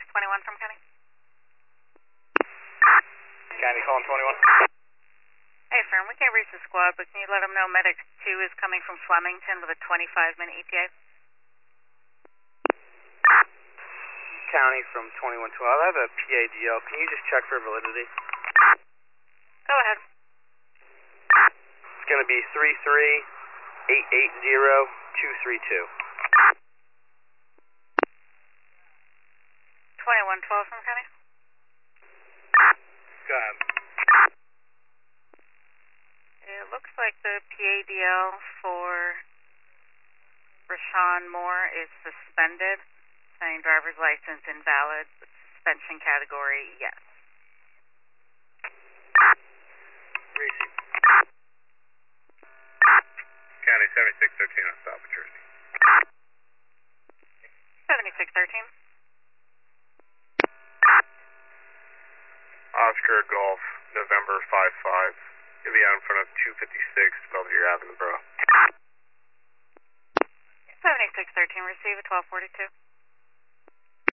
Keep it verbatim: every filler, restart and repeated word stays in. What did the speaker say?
twenty-one from County. County calling twenty-one. Hey, firm, we can't reach the squad, but can you let them know Medic two is coming from Flemington with a twenty-five minute E T A? County from twenty-one twelve. I have a P A D L. Can you just check for validity? Go ahead. It's going to be three three eight eight zero two three two. twenty-one twelve from County. Go ahead. It looks like the P A D L for Rashawn Moore is suspended, saying driver's license invalid, suspension category, yes. Reaching. County seventy-six thirteen on South Jersey. seventy-six thirteen. Oscar Golf, November five five. You'll be out in front of two fifty-six Belvedere Avenue, bro. seventy-six thirteen, receive a twelve forty-two.